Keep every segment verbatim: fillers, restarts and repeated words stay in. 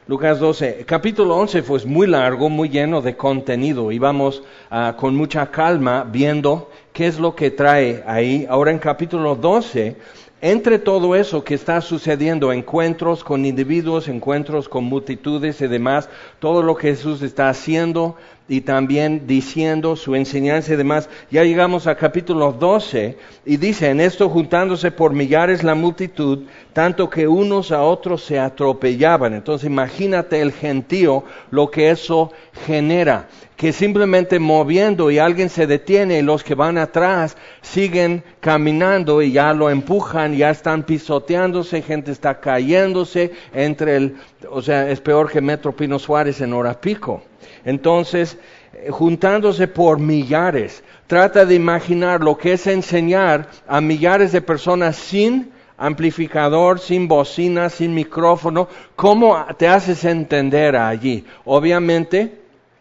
Lucas doce, capítulo once fue pues muy largo, muy lleno de contenido y vamos uh, con mucha calma viendo qué es lo que trae ahí. Ahora en capítulo doce, entre todo eso que está sucediendo, encuentros con individuos, encuentros con multitudes y demás, todo lo que Jesús está haciendo y también diciendo su enseñanza y demás, ya llegamos a capítulo doce y dice, en esto juntándose por millares la multitud, tanto que unos a otros se atropellaban. Entonces imagínate el gentío, lo que eso genera, que simplemente moviendo y alguien se detiene y los que van atrás siguen caminando y ya lo empujan, ya están pisoteándose, gente está cayéndose entre el, o sea, es peor que Metro Pino Suárez en hora pico. Entonces, juntándose por millares, trata de imaginar lo que es enseñar a millares de personas sin amplificador, sin bocina, sin micrófono. ¿Cómo te haces entender allí? Obviamente,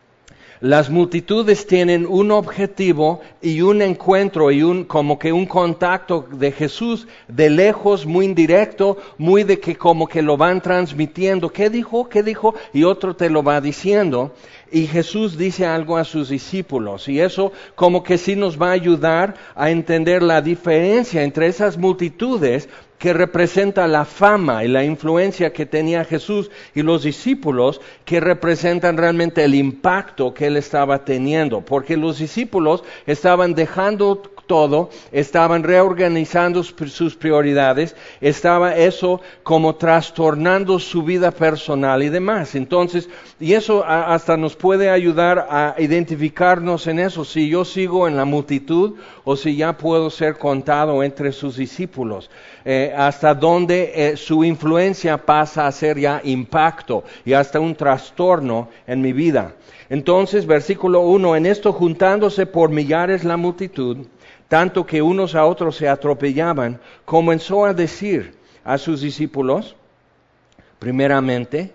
las multitudes tienen un objetivo y un encuentro y un como que un contacto de Jesús de lejos, muy indirecto, muy de que como que lo van transmitiendo. ¿Qué dijo? ¿Qué dijo? Y otro te lo va diciendo. Y Jesús dice algo a sus discípulos y eso como que sí nos va a ayudar a entender la diferencia entre esas multitudes que representa la fama y la influencia que tenía Jesús y los discípulos que representan realmente el impacto que él estaba teniendo, porque los discípulos estaban dejando todo, estaban reorganizando sus prioridades, estaba eso como trastornando su vida personal y demás. Entonces, y eso hasta nos puede ayudar a identificarnos en eso, si yo sigo en la multitud o si ya puedo ser contado entre sus discípulos, eh, hasta donde eh, su influencia pasa a ser ya impacto y hasta un trastorno en mi vida. Entonces, versículo uno, en esto juntándose por millares la multitud, tanto que unos a otros se atropellaban, comenzó a decir a sus discípulos, primeramente,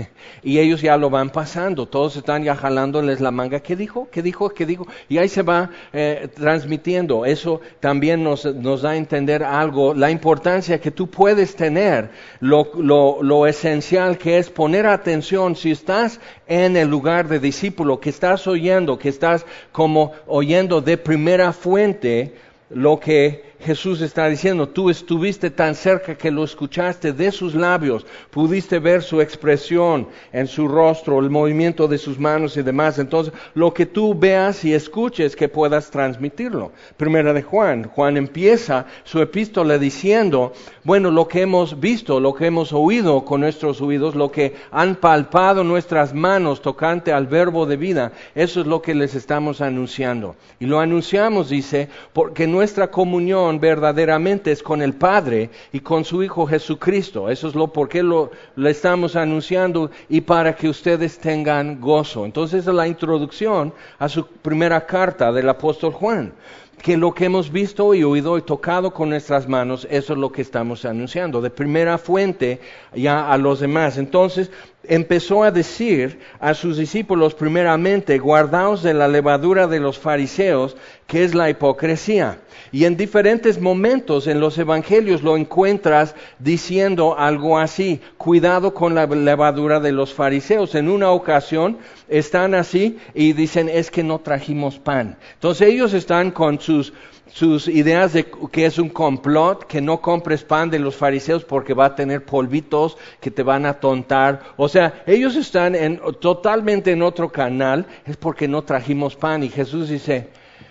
y ellos ya lo van pasando, todos están ya jalándoles la manga, ¿qué dijo? ¿Qué dijo? ¿Qué dijo? Y ahí se va eh, transmitiendo, eso también nos, nos da a entender algo, la importancia que tú puedes tener, lo, lo, lo esencial que es poner atención, si estás en el lugar de discípulo, que estás oyendo, que estás como oyendo de primera fuente, lo que Jesús está diciendo, tú estuviste tan cerca que lo escuchaste de sus labios, pudiste ver su expresión en su rostro, el movimiento de sus manos y demás. Entonces, lo que tú veas y escuches, que puedas transmitirlo. Primera de Juan, Juan empieza su epístola diciendo, bueno, lo que hemos visto, lo que hemos oído con nuestros oídos, lo que han palpado nuestras manos tocante al verbo de vida, eso es lo que les estamos anunciando. Y lo anunciamos, dice, porque nuestra comunión verdaderamente es con el Padre y con su Hijo Jesucristo. Eso es lo por qué lo, lo estamos anunciando y para que ustedes tengan gozo. Entonces, esa es la introducción a su primera carta del apóstol Juan. Que lo que hemos visto y oído y tocado con nuestras manos, eso es lo que estamos anunciando, de primera fuente ya a los demás. Entonces, empezó a decir a sus discípulos primeramente, guardaos de la levadura de los fariseos, que es la hipocresía. Y en diferentes momentos en los evangelios lo encuentras diciendo algo así, cuidado con la levadura de los fariseos. En una ocasión están así y dicen, es que no trajimos pan. Entonces ellos están con sus, sus ideas de que es un complot, que no compres pan de los fariseos porque va a tener polvitos que te van a tontar. O sea, ellos están en, totalmente en otro canal, es porque no trajimos pan. Y Jesús dice,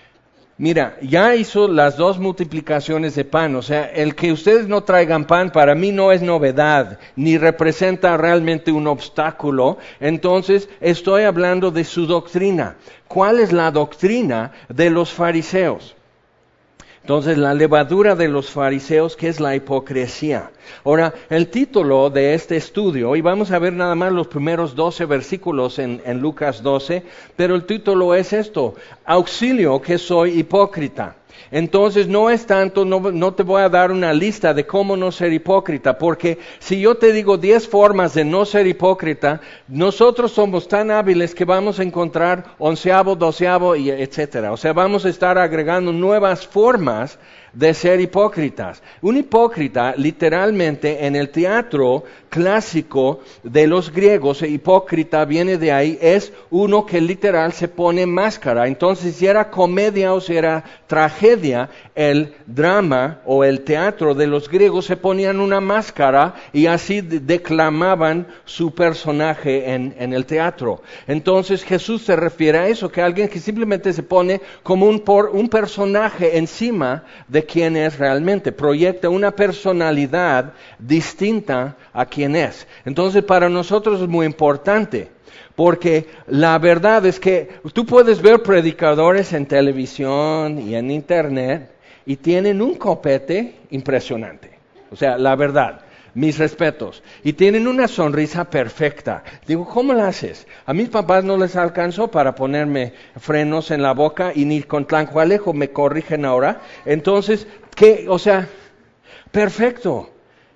mira, ya hizo las dos multiplicaciones de pan, o sea, el que ustedes no traigan pan para mí no es novedad, ni representa realmente un obstáculo. Entonces, estoy hablando de su doctrina. ¿Cuál es la doctrina de los fariseos? Entonces, la levadura de los fariseos, que es la hipocresía. Ahora, el título de este estudio, y vamos a ver nada más los primeros doce versículos en, en Lucas doce, pero el título es esto, auxilio que soy hipócrita. Entonces no es tanto, no, no te voy a dar una lista de cómo no ser hipócrita, porque si yo te digo diez formas de no ser hipócrita, nosotros somos tan hábiles que vamos a encontrar onceavo, doceavo, y etcétera. O sea, vamos a estar agregando nuevas formas de ser hipócritas. Un hipócrita, literalmente, en el teatro clásico de los griegos, hipócrita viene de ahí, es uno que literal se pone máscara. Entonces, si era comedia o si era tragedia, el drama o el teatro de los griegos se ponían una máscara y así declamaban su personaje en, en el teatro. Entonces, Jesús se refiere a eso, que alguien que simplemente se pone como un, por, un personaje encima de quien es realmente, proyecta una personalidad distinta a quien es. Entonces, para nosotros es muy importante, porque la verdad es que tú puedes ver predicadores en televisión y en internet y tienen un copete impresionante. O sea, la verdad, mis respetos. Y tienen una sonrisa perfecta. Digo, ¿cómo la haces? A mis papás no les alcanzó para ponerme frenos en la boca y ni con tlanjualejo me corrigen ahora. Entonces, ¿qué? O sea, perfecto,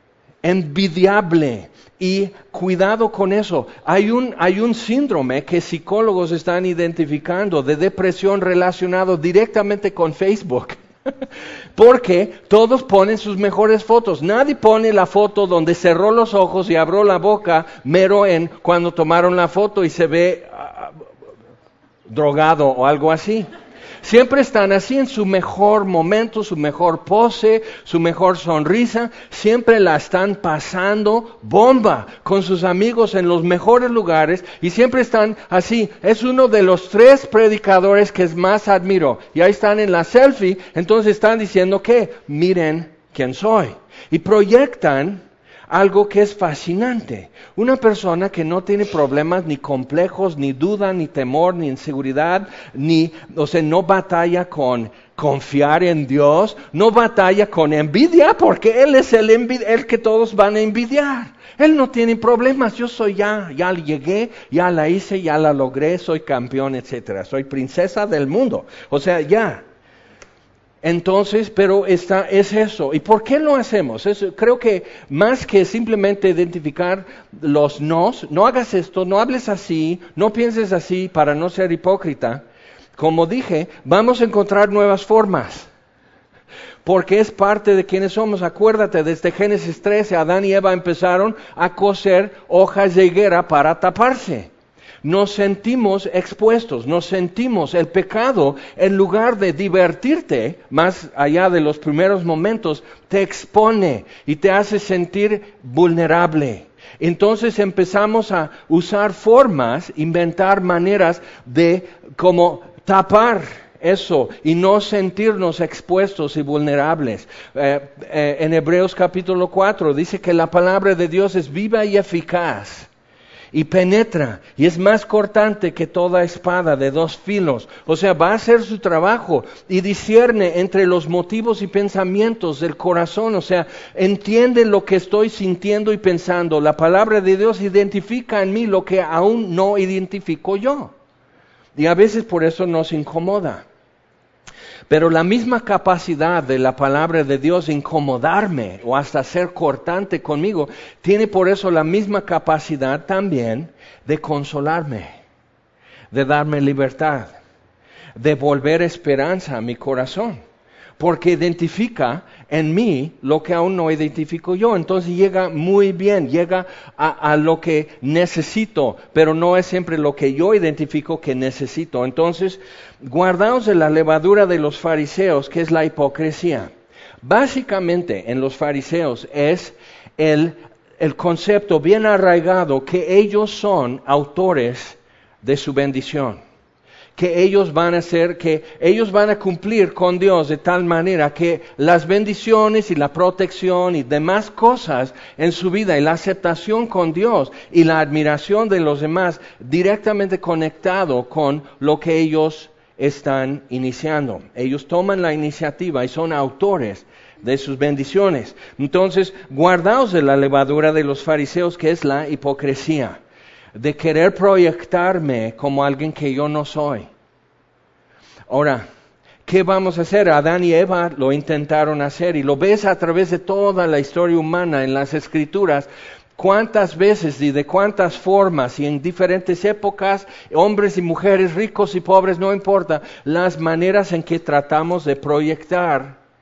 envidiable. Y cuidado con eso. Hay un, hay un síndrome que psicólogos están identificando de depresión relacionado directamente con Facebook. Porque todos ponen sus mejores fotos. Nadie pone la foto donde cerró los ojos y abrió la boca mero en cuando tomaron la foto y se ve uh, drogado o algo así. Siempre están así en su mejor momento, su mejor pose, su mejor sonrisa. Siempre la están pasando bomba con sus amigos en los mejores lugares y siempre están así. Es uno de los tres predicadores que más admiro. Y ahí están en la selfie, entonces están diciendo que miren quién soy. Y proyectan algo que es fascinante. Una persona que no tiene problemas ni complejos, ni duda, ni temor, ni inseguridad, ni, o sea, no batalla con confiar en Dios, no batalla con envidia, porque Él es el, envid- el que todos van a envidiar. Él no tiene problemas, yo soy ya, ya llegué, ya la hice, ya la logré, soy campeón, etcétera. Soy princesa del mundo. O sea, ya. Entonces, pero esta, es eso. ¿Y por qué lo hacemos? Es, creo que más que simplemente identificar los nos, no hagas esto, no hables así, no pienses así para no ser hipócrita. Como dije, vamos a encontrar nuevas formas. Porque es parte de quienes somos. Acuérdate, desde Génesis trece, Adán y Eva empezaron a coser hojas de higuera para taparse. Nos sentimos expuestos, nos sentimos el pecado, en lugar de divertirte, más allá de los primeros momentos, te expone y te hace sentir vulnerable. Entonces empezamos a usar formas, inventar maneras de como tapar eso y no sentirnos expuestos y vulnerables. Eh, eh, en Hebreos capítulo cuatro dice que la palabra de Dios es viva y eficaz. Y penetra, y es más cortante que toda espada de dos filos. O sea, va a hacer su trabajo y discierne entre los motivos y pensamientos del corazón. O sea, entiende lo que estoy sintiendo y pensando. La palabra de Dios identifica en mí lo que aún no identifico yo. Y a veces por eso nos incomoda. Pero la misma capacidad de la palabra de Dios de incomodarme o hasta ser cortante conmigo, tiene por eso la misma capacidad también de consolarme, de darme libertad, de volver esperanza a mi corazón. Porque identifica en mí lo que aún no identifico yo. Entonces llega muy bien, llega a, a lo que necesito, pero no es siempre lo que yo identifico que necesito. Entonces, guardaos de la levadura de los fariseos, que es la hipocresía. Básicamente, en los fariseos es el, el concepto bien arraigado que ellos son autores de su bendición. Que ellos van a hacer, que ellos van a cumplir con Dios de tal manera que las bendiciones y la protección y demás cosas en su vida y la aceptación con Dios y la admiración de los demás directamente conectado con lo que ellos están iniciando. Ellos toman la iniciativa y son autores de sus bendiciones. Entonces, guardaos de la levadura de los fariseos, que es la hipocresía. De querer proyectarme como alguien que yo no soy. Ahora, ¿qué vamos a hacer? Adán y Eva lo intentaron hacer y lo ves a través de toda la historia humana en las Escrituras. Cuántas veces y de cuántas formas y en diferentes épocas, hombres y mujeres, ricos y pobres, no importa, las maneras en que tratamos de proyectar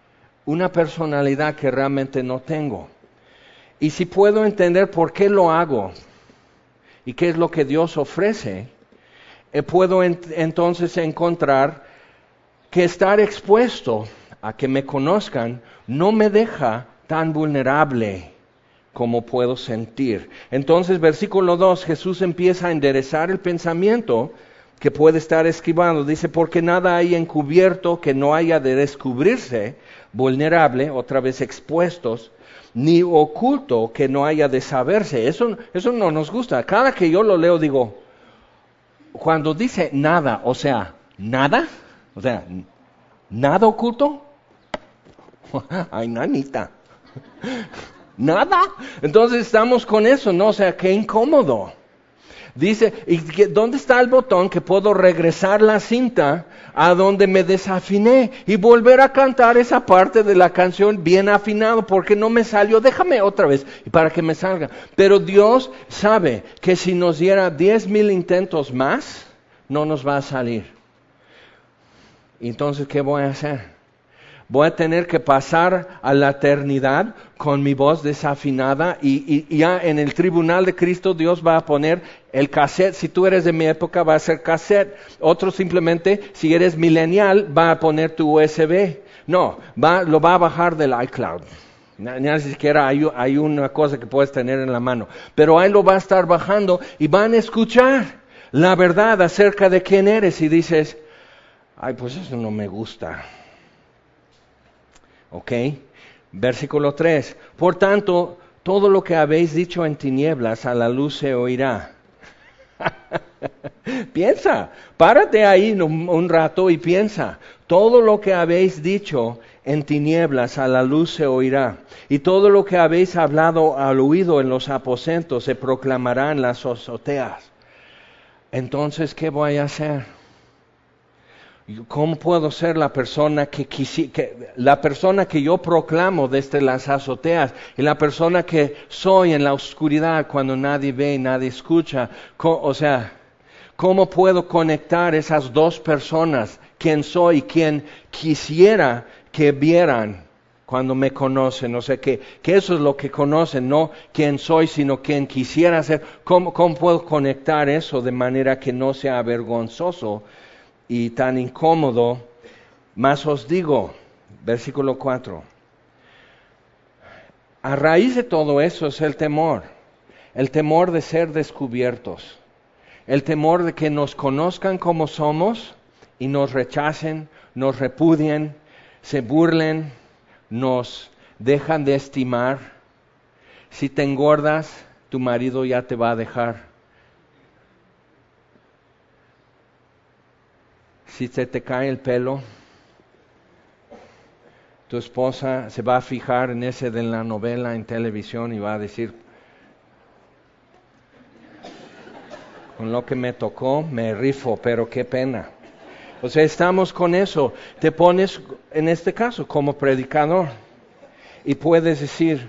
una personalidad que realmente no tengo. Y si puedo entender por qué lo hago y qué es lo que Dios ofrece, eh, puedo ent- entonces encontrar que estar expuesto a que me conozcan no me deja tan vulnerable como puedo sentir. Entonces, versículo dos, Jesús empieza a enderezar el pensamiento que puede estar esquivando. Dice, porque nada hay encubierto que no haya de descubrirse, vulnerable, otra vez expuestos, ni oculto que no haya de saberse. Eso, eso no nos gusta. Cada que yo lo leo digo, cuando dice nada, o sea, nada, o sea, nada oculto, ay, nanita, nada. Entonces estamos con eso, ¿no? O sea, qué incómodo. Dice, ¿y qué, dónde está el botón que puedo regresar la cinta a donde me desafiné y volver a cantar esa parte de la canción bien afinado porque no me salió? Déjame otra vez para que me salga. Pero Dios sabe que si nos diera diez mil intentos más, no nos va a salir. Entonces, ¿qué voy a hacer? Voy a tener que pasar a la eternidad con mi voz desafinada y, y, y ya en el tribunal de Cristo Dios va a poner el cassette. Si tú eres de mi época va a ser cassette. Otro simplemente, si eres millennial, va a poner tu U S B. No, va, lo va a bajar del iCloud. Ni siquiera hay, hay una cosa que puedes tener en la mano. Pero ahí lo va a estar bajando y van a escuchar la verdad acerca de quién eres. Y dices, ay, pues eso no me gusta. Ok, versículo tres. Por tanto, todo lo que habéis dicho en tinieblas, a la luz se oirá. Piensa, párate ahí un, un rato y piensa. Todo lo que habéis dicho en tinieblas, a la luz se oirá. Y todo lo que habéis hablado al oído en los aposentos, se proclamará en las azoteas. Entonces, ¿qué voy a hacer? ¿Cómo puedo ser la persona que, quisi, que la persona que yo proclamo desde las azoteas y la persona que soy en la oscuridad cuando nadie ve y nadie escucha? O sea, ¿cómo puedo conectar esas dos personas? ¿Quién soy y quién quisiera que vieran cuando me conocen? O sea, que, que eso es lo que conocen, no quién soy, sino quién quisiera ser. ¿Cómo, cómo puedo conectar eso de manera que no sea vergonzoso y tan incómodo? Más os digo, versículo cuatro, a raíz de todo eso es el temor, el temor de ser descubiertos, el temor de que nos conozcan como somos y nos rechacen, nos repudien, se burlen, nos dejan de estimar. Si te engordas, tu marido ya te va a dejar. Si se te cae el pelo, tu esposa se va a fijar en ese de la novela en televisión y va a decir, con lo que me tocó me rifo, pero qué pena. O sea, estamos con eso. Te pones, en este caso, como predicador y puedes decir,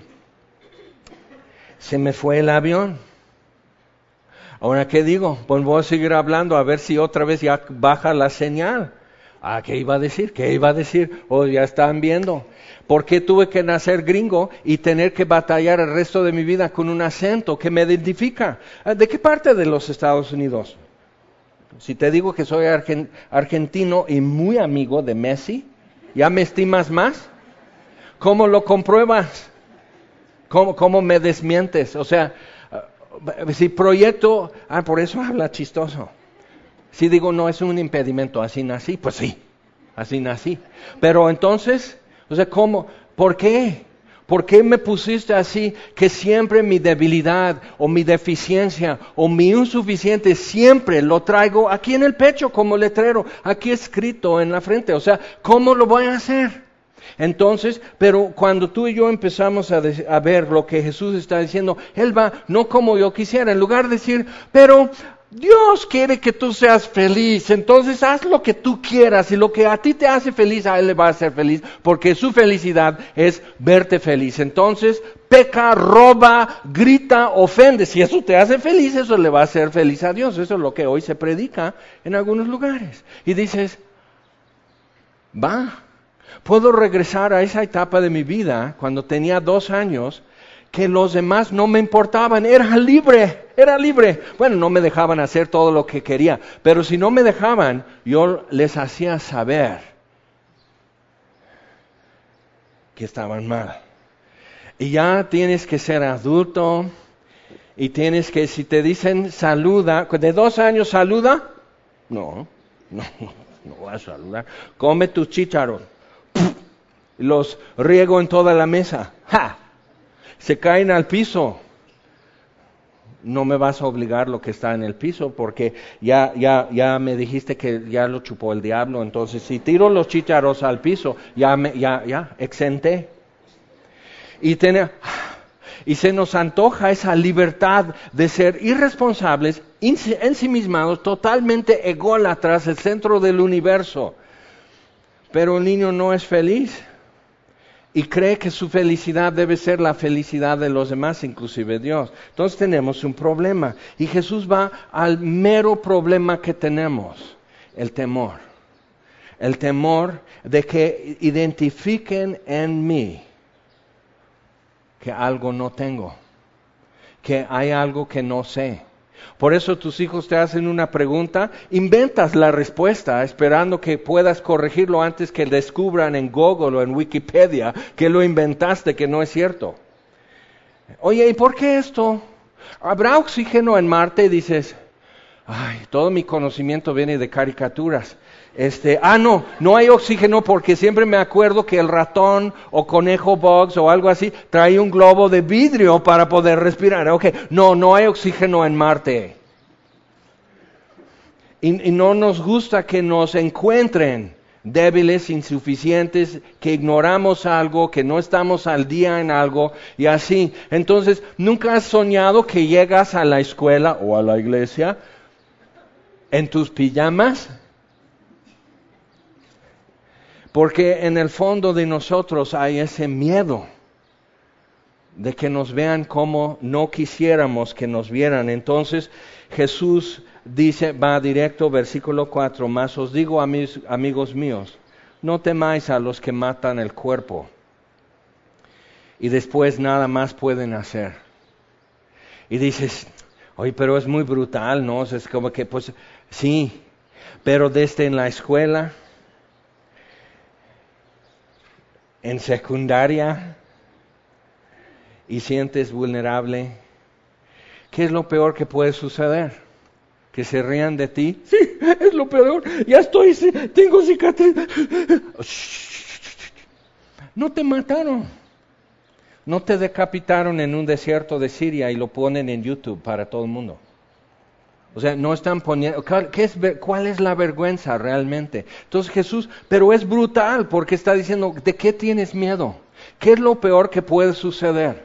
se me fue el avión. Ahora, ¿qué digo? Pues voy a seguir hablando a ver si otra vez ya baja la señal. Ah, ¿qué iba a decir? ¿Qué iba a decir? Oh, ya están viendo. ¿Por qué tuve que nacer gringo y tener que batallar el resto de mi vida con un acento que me identifica? ¿De qué parte de los Estados Unidos? Si te digo que soy argen- argentino y muy amigo de Messi, ¿ya me estimas más? ¿Cómo lo compruebas? ¿Cómo, cómo me desmientes? O sea, si proyecto, ah, por eso habla chistoso. Si digo, no, es un impedimento, así nací, pues sí, así nací. Pero entonces, o sea, ¿cómo? ¿Por qué? ¿Por qué me pusiste así? Que siempre mi debilidad o mi deficiencia o mi insuficiente siempre lo traigo aquí en el pecho como letrero, aquí escrito en la frente. O sea, ¿cómo lo voy a hacer? Entonces, pero cuando tú y yo empezamos a, de, a ver lo que Jesús está diciendo, Él va no como yo quisiera, en lugar de decir, pero Dios quiere que tú seas feliz, entonces haz lo que tú quieras y lo que a ti te hace feliz, a Él le va a hacer feliz, porque su felicidad es verte feliz. Entonces, peca, roba, grita, ofende. Si eso te hace feliz, eso le va a hacer feliz a Dios. Eso es lo que hoy se predica en algunos lugares. Y dices, va. Puedo regresar a esa etapa de mi vida, cuando tenía dos años, que los demás no me importaban, era libre, era libre. Bueno, no me dejaban hacer todo lo que quería, pero si no me dejaban, yo les hacía saber que estaban mal. Y ya tienes que ser adulto, y tienes que, si te dicen saluda, de dos años saluda, no, no, no vas a saludar. Come tus chícharos, los riego en toda la mesa, ¡ja! Se caen al piso. No me vas a obligar lo que está en el piso, porque ya, ya, ya me dijiste que ya lo chupó el diablo. Entonces, si tiro los chícharos al piso, ya, me, ya, ya, exenté. Y, tener, y se nos antoja esa libertad de ser irresponsables, ensimismados, totalmente ególatras, el centro del universo. Pero el niño no es feliz. Y cree que su felicidad debe ser la felicidad de los demás, inclusive Dios. Entonces tenemos un problema. Y Jesús va al mero problema que tenemos, el temor. El temor de que identifiquen en mí que algo no tengo, que hay algo que no sé. Por eso tus hijos te hacen una pregunta, inventas la respuesta esperando que puedas corregirlo antes que descubran en Google o en Wikipedia que lo inventaste, que no es cierto. Oye, ¿y por qué esto? ¿Habrá oxígeno en Marte? Y dices, ay, todo mi conocimiento viene de caricaturas. Este, ah, no, no hay oxígeno porque siempre me acuerdo que el ratón o conejo Bugs o algo así trae un globo de vidrio para poder respirar. Ok, no, no hay oxígeno en Marte. Y, y no nos gusta que nos encuentren débiles, insuficientes, que ignoramos algo, que no estamos al día en algo y así. Entonces, ¿nunca has soñado que llegas a la escuela o a la iglesia en tus pijamas? Porque en el fondo de nosotros hay ese miedo de que nos vean como no quisiéramos que nos vieran. Entonces Jesús dice, va directo, versículo cuatro, más os digo, amigos, amigos míos, no temáis a los que matan el cuerpo y después nada más pueden hacer. Y dices, oye, pero es muy brutal, ¿no? Es como que, pues, sí, pero desde en la escuela, en secundaria, y sientes vulnerable, ¿qué es lo peor que puede suceder? ¿Que se rían de ti? Sí, es lo peor, ya estoy, tengo cicatriz. No te mataron, no te decapitaron en un desierto de Siria y lo ponen en YouTube para todo el mundo. O sea, no están poniendo, ¿qué es, ¿cuál es la vergüenza realmente? Entonces Jesús, pero es brutal porque está diciendo, ¿de qué tienes miedo? ¿Qué es lo peor que puede suceder?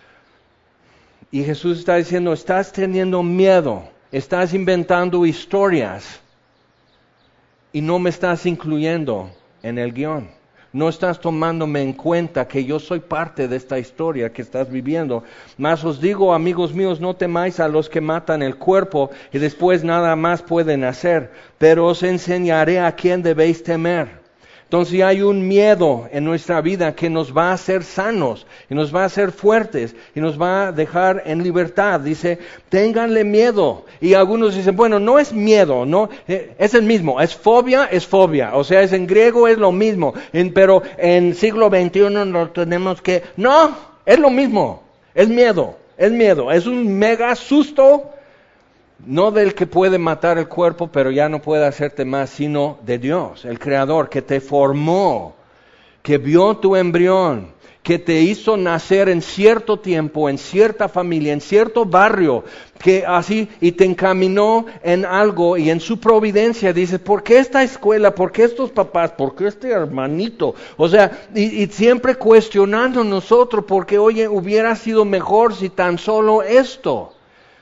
Y Jesús está diciendo, estás teniendo miedo, estás inventando historias y no me estás incluyendo en el guión. No estás tomándome en cuenta que yo soy parte de esta historia que estás viviendo. Mas os digo, amigos míos, no temáis a los que matan el cuerpo y después nada más pueden hacer, pero os enseñaré a quién debéis temer. Entonces hay un miedo en nuestra vida que nos va a hacer sanos, y nos va a hacer fuertes, y nos va a dejar en libertad. Dice, ténganle miedo. Y algunos dicen, bueno, no es miedo, no, es el mismo, es fobia, es fobia. O sea, es en griego es lo mismo, en, pero en siglo veintiuno no tenemos que, no, es lo mismo, es miedo, es miedo, es un mega susto. No del que puede matar el cuerpo, pero ya no puede hacerte más, sino de Dios, el Creador, que te formó, que vio tu embrión, que te hizo nacer en cierto tiempo, en cierta familia, en cierto barrio, que así, y te encaminó en algo, y en su providencia dices, ¿por qué esta escuela? ¿Por qué estos papás? ¿Por qué este hermanito? O sea, y, y siempre cuestionando nosotros, porque oye, hubiera sido mejor si tan solo esto.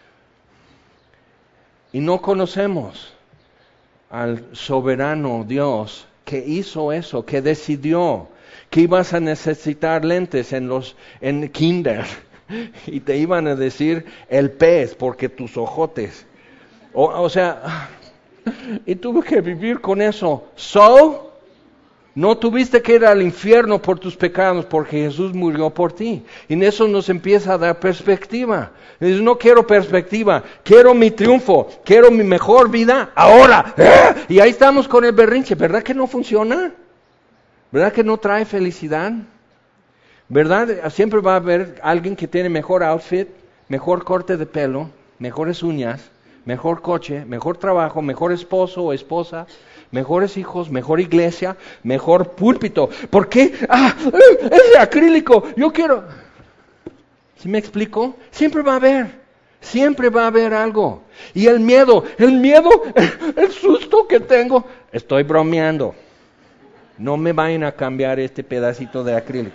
Y no conocemos al soberano Dios que hizo eso, que decidió que ibas a necesitar lentes en los en kinder y te iban a decir el pez porque tus ojotes. O, o sea, y tuve que vivir con eso. So, No tuviste que ir al infierno por tus pecados, porque Jesús murió por ti. Y en eso nos empieza a dar perspectiva. Dices, no quiero perspectiva, quiero mi triunfo, quiero mi mejor vida ahora. ¡Ah! Y ahí estamos con el berrinche. ¿Verdad que no funciona? ¿Verdad que no trae felicidad? ¿Verdad? Siempre va a haber alguien que tiene mejor outfit, mejor corte de pelo, mejores uñas, mejor coche, mejor trabajo, mejor esposo o esposa, mejores hijos, mejor iglesia, mejor púlpito. ¿Por qué? ¡Ah! ¡Es de acrílico! Yo quiero... ¿Sí me explico? Siempre va a haber, siempre va a haber algo. Y el miedo, el miedo, el susto que tengo. Estoy bromeando. No me vayan a cambiar este pedacito de acrílico.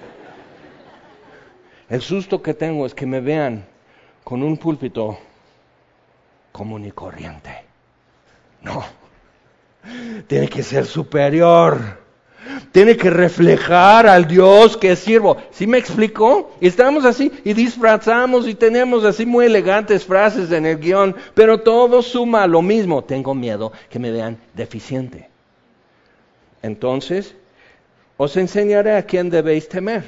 El susto que tengo es que me vean con un púlpito común y corriente. No. Tiene que ser superior. Tiene que reflejar al Dios que sirvo. ¿Sí me explicó? Y estamos así y disfrazamos y tenemos así muy elegantes frases en el guión, pero todo suma a lo mismo. Tengo miedo que me vean deficiente. Entonces, os enseñaré a quién debéis temer.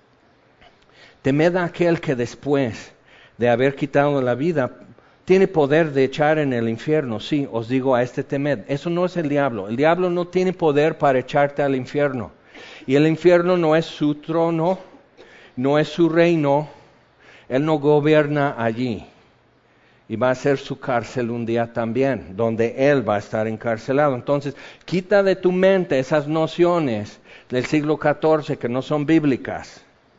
Temed a aquel que después de haber quitado la vida tiene poder de echar en el infierno. Sí, os digo a este temed. Eso no es el diablo. El diablo no tiene poder para echarte al infierno. Y el infierno no es su trono, no es su reino. Él no gobierna allí. Y va a ser su cárcel un día también, donde él va a estar encarcelado. Entonces, quita de tu mente esas nociones del siglo catorce que no son bíblicas.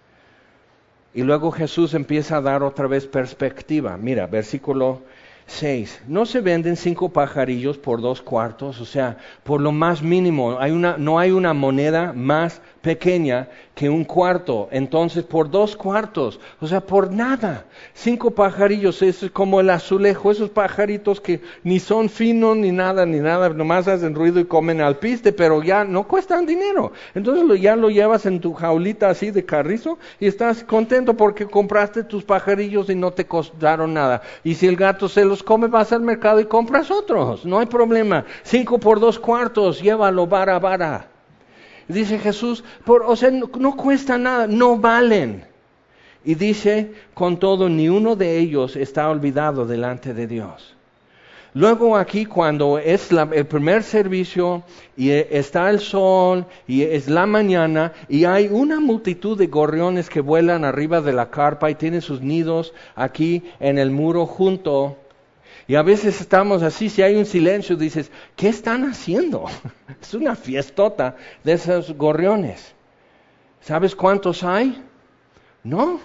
Y luego Jesús empieza a dar otra vez perspectiva. Mira, versículo seis. ¿No se venden cinco pajarillos por dos cuartos? O sea, por lo más mínimo, hay una, no hay una moneda más pequeña que un cuarto. Entonces, por dos cuartos, o sea, por nada. Cinco pajarillos, es como el azulejo, esos pajaritos que ni son finos ni nada, ni nada, nomás hacen ruido y comen alpiste, pero ya no cuestan dinero. Entonces lo, ya lo llevas en tu jaulita así de carrizo y estás contento porque compraste tus pajarillos y no te costaron nada. Y si el gato se los come, vas al mercado y compras otros, no hay problema. Cinco por dos cuartos, llévalo vara vara. Dice Jesús, por, o sea, no, no cuesta nada, no valen. Y dice, con todo, ni uno de ellos está olvidado delante de Dios. Luego aquí, cuando es la, el primer servicio, y está el sol, y es la mañana, y hay una multitud de gorriones que vuelan arriba de la carpa, y tienen sus nidos aquí en el muro junto. Y a veces estamos así, si hay un silencio, dices, ¿qué están haciendo? Es una fiestota de esos gorriones. ¿Sabes cuántos hay? No.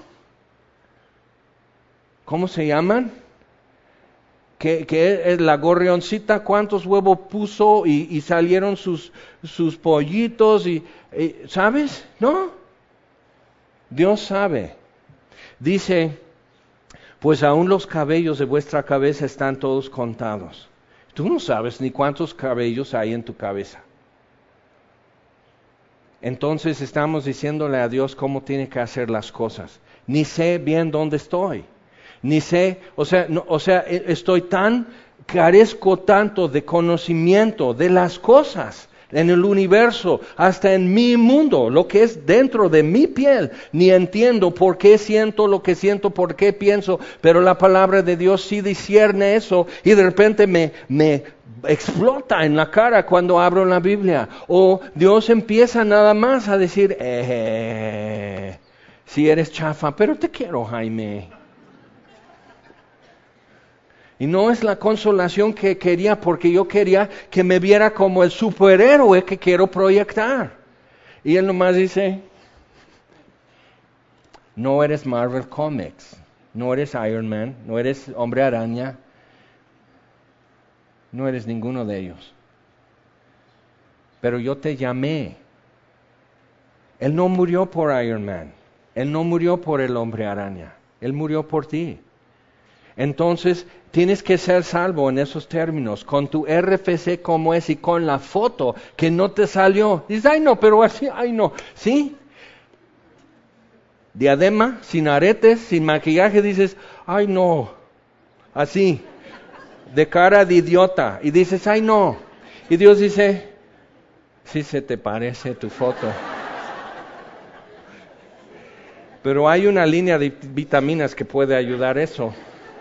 ¿Cómo se llaman? Que, que es la gorrioncita, ¿cuántos huevos puso y, y salieron sus, sus pollitos? Y, y, ¿sabes? No. Dios sabe. Dice, pues aún los cabellos de vuestra cabeza están todos contados. Tú no sabes ni cuántos cabellos hay en tu cabeza. Entonces estamos diciéndole a Dios cómo tiene que hacer las cosas. Ni sé bien dónde estoy. Ni sé, o sea, no, o sea, estoy tan, carezco tanto de conocimiento de las cosas en el universo, hasta en mi mundo, lo que es dentro de mi piel. Ni entiendo por qué siento lo que siento, por qué pienso, pero la palabra de Dios sí discierne eso y de repente me, me explota en la cara cuando abro la Biblia. O Dios empieza nada más a decir, eh, si eres chafa, pero te quiero, Jaime. Y no es la consolación que quería, porque yo quería que me viera como el superhéroe que quiero proyectar. Y él nomás dice, no eres Marvel Comics, no eres Iron Man, no eres Hombre Araña, no eres ninguno de ellos. Pero yo te llamé. Él no murió por Iron Man, Él no murió por el Hombre Araña, Él murió por ti. Entonces, tienes que ser salvo en esos términos, con tu R F C como es y con la foto que no te salió. Dices, ay no, pero así, ay no, ¿sí? Diadema, sin aretes, sin maquillaje, dices, ay no, así, de cara de idiota. Y dices, ay no. Y Dios dice, Sí se te parece tu foto. Pero hay una línea de vitaminas que puede ayudar eso.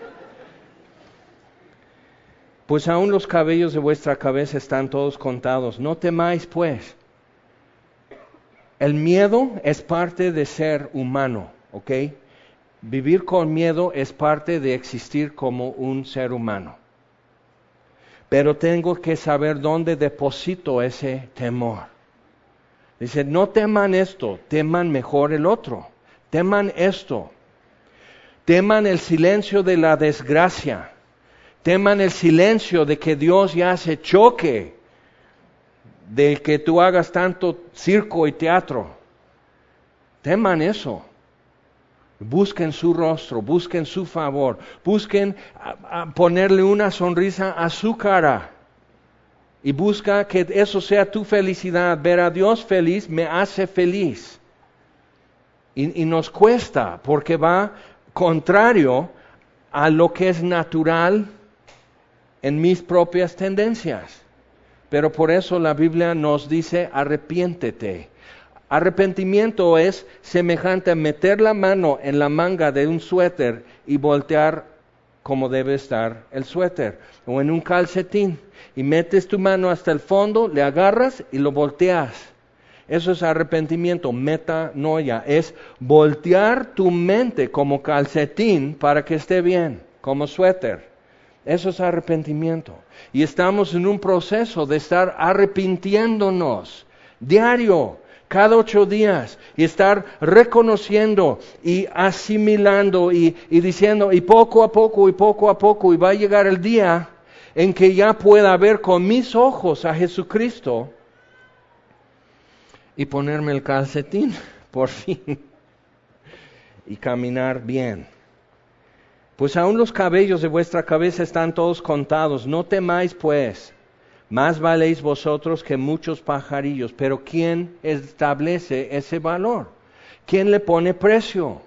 Pues aún los cabellos de vuestra cabeza están todos contados. No temáis, pues. El miedo es parte de ser humano, ¿ok? Vivir con miedo es parte de existir como un ser humano. Pero tengo que saber dónde deposito ese temor. Dice, no teman esto, teman mejor el otro. Teman esto. Teman el silencio de la desgracia. Teman el silencio de que Dios ya se choque de que tú hagas tanto circo y teatro. Teman eso. Busquen su rostro, busquen su favor, busquen a, a ponerle una sonrisa a su cara. Y busca que eso sea tu felicidad. Ver a Dios feliz me hace feliz. Y, y nos cuesta porque va contrario a lo que es natural en mis propias tendencias. Pero por eso la Biblia nos dice arrepiéntete. Arrepentimiento es semejante a meter la mano en la manga de un suéter y voltear como debe estar el suéter. O en un calcetín. Y metes tu mano hasta el fondo, le agarras y lo volteas. Eso es arrepentimiento, metanoia. Es voltear tu mente como calcetín para que esté bien, como suéter. Eso es arrepentimiento. Y estamos en un proceso de estar arrepintiéndonos diario, cada ocho días, y estar reconociendo y asimilando y, y diciendo, y poco a poco, y poco a poco, y va a llegar el día en que ya pueda ver con mis ojos a Jesucristo y ponerme el calcetín, por fin, y caminar bien. Pues aún los cabellos de vuestra cabeza están todos contados. No temáis, pues, más valéis vosotros que muchos pajarillos. Pero ¿quién establece ese valor? ¿Quién le pone precio?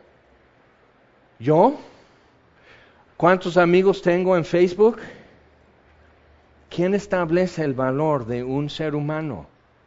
¿Yo? ¿Cuántos amigos tengo en Facebook? ¿Quién establece el valor de un ser humano?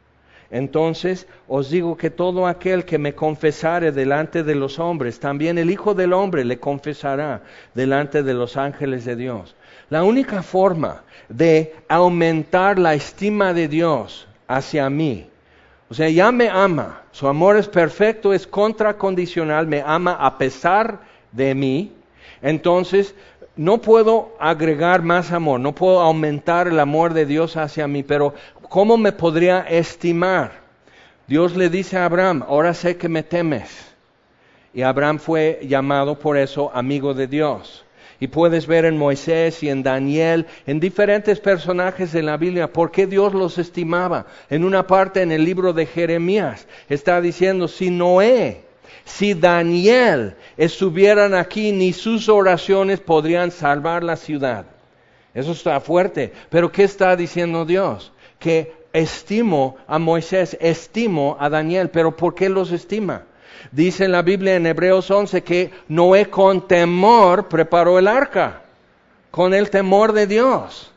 Entonces os digo que todo aquel que me confesare delante de los hombres, también el Hijo del Hombre le confesará delante de los ángeles de Dios. La única forma de aumentar la estima de Dios hacia mí, o sea, ya me ama, su amor es perfecto, es contracondicional, me ama a pesar de mí, entonces no puedo agregar más amor, no puedo aumentar el amor de Dios hacia mí, pero ¿cómo me podría estimar? Dios le dice a Abraham, ahora sé que me temes. Y Abraham fue llamado por eso amigo de Dios. Y puedes ver en Moisés y en Daniel, en diferentes personajes de la Biblia, por qué Dios los estimaba. En una parte en el libro de Jeremías está diciendo, si Noé, si Daniel estuvieran aquí, ni sus oraciones podrían salvar la ciudad. Eso está fuerte. Pero ¿qué está diciendo Dios? Que estimo a Moisés, estimo a Daniel. ¿Pero por qué los estima? Dice en la Biblia en Hebreos once que Noé con temor preparó el arca. Con el temor de Dios.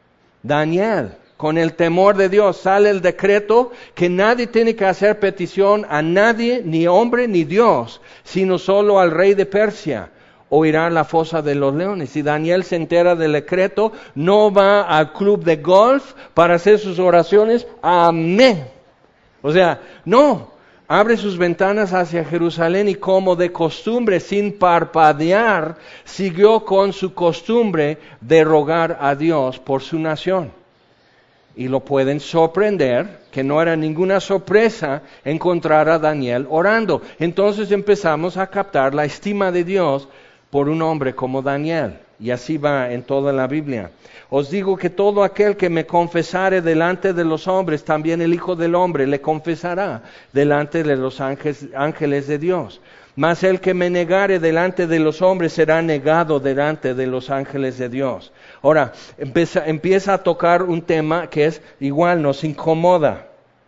Daniel, con el temor de Dios, sale el decreto que nadie tiene que hacer petición a nadie, ni hombre ni Dios, sino solo al rey de Persia, o irá a la fosa de los leones. Si Daniel se entera del decreto, no va al club de golf para hacer sus oraciones, amén. O sea, no, abre sus ventanas hacia Jerusalén y como de costumbre, sin parpadear, siguió con su costumbre de rogar a Dios por su nación. Y lo pueden sorprender, que no era ninguna sorpresa encontrar a Daniel orando. Entonces empezamos a captar la estima de Dios por un hombre como Daniel. Y así va en toda la Biblia. Os digo que todo aquel que me confesare delante de los hombres, también el Hijo del Hombre le confesará delante de los ángeles, ángeles de Dios. Mas el que me negare delante de los hombres será negado delante de los ángeles de Dios. Ahora, empieza, empieza a tocar un tema que es igual, nos incomoda.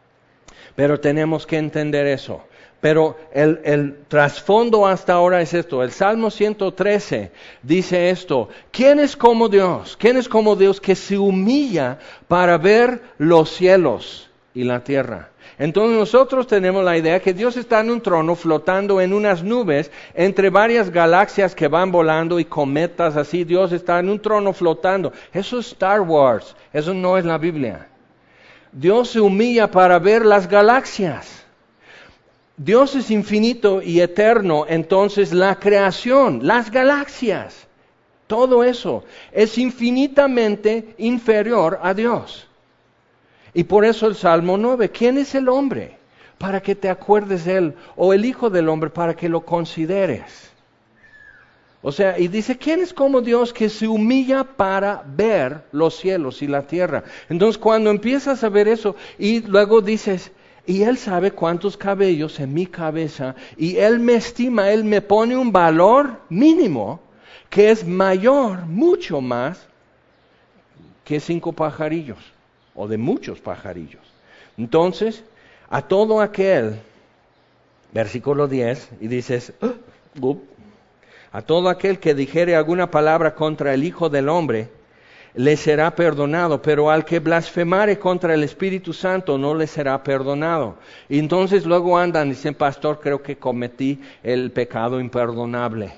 Pero tenemos que entender eso. Pero el, el trasfondo hasta ahora es esto. El Salmo ciento trece dice esto. ¿Quién es como Dios? ¿Quién es como Dios que se humilla para ver los cielos? y la tierra. Entonces nosotros tenemos la idea que Dios está en un trono flotando en unas nubes entre varias galaxias que van volando y cometas así. Dios está en un trono flotando. Eso es Star Wars, eso no es la Biblia. Dios se humilla para ver las galaxias. Dios es infinito y eterno, entonces la creación, las galaxias, todo eso es infinitamente inferior a Dios. Y por eso el Salmo nueve, ¿quién es el hombre para que te acuerdes de él? O el Hijo del Hombre para que lo consideres. O sea, y dice, ¿quién es como Dios que se humilla para ver los cielos y la tierra? Entonces cuando empiezas a ver eso y luego dices, y Él sabe cuántos cabellos en mi cabeza, y Él me estima, Él me pone un valor mínimo que es mayor, mucho más que cinco pajarillos. O de muchos pajarillos. Entonces, a todo aquel, versículo diez, y dices, uh, a todo aquel que dijere alguna palabra contra el Hijo del Hombre, le será perdonado, pero al que blasfemare contra el Espíritu Santo no le será perdonado. Y entonces luego andan y dicen, pastor, creo que cometí el pecado imperdonable.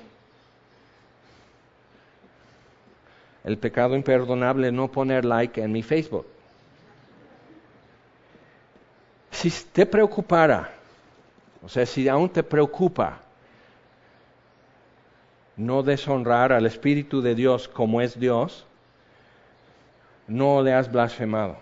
El pecado imperdonable es no poner like en mi Facebook. Si te preocupara, o sea, si aún te preocupa no deshonrar al Espíritu de Dios como es Dios, no le has blasfemado.